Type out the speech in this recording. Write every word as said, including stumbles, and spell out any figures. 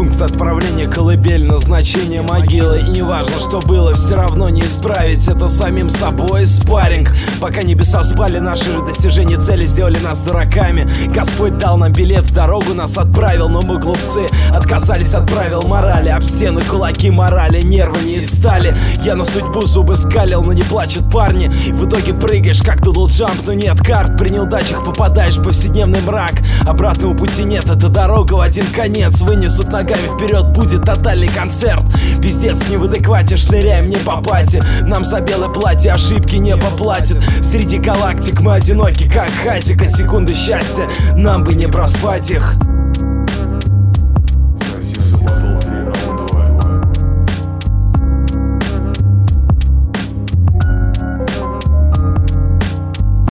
Пункт отправления колыбель, назначение могилы. И неважно, что было, все равно не исправить это самим собой. Спарринг, пока небеса спали, наши же достижения цели сделали нас дураками. Господь дал нам билет в дорогу, нас отправил, но мы глупцы, отказались от правил морали. Об стены кулаки морали, нервы не из стали. Я на судьбу зубы скалил, но не плачут парни. В итоге прыгаешь, как дудл-джамп, но нет карт. При неудачах попадаешь в повседневный мрак. Обратного пути нет, это дорога в один конец. Вынесут ногами вперед, будет тотальный концерт. Пиздец не в адеквате, шныряем не по пати. Нам за белое платье ошибки не поплатит. Среди галактик мы одиноки, как хатика. Секунды счастья, нам бы не проспать их.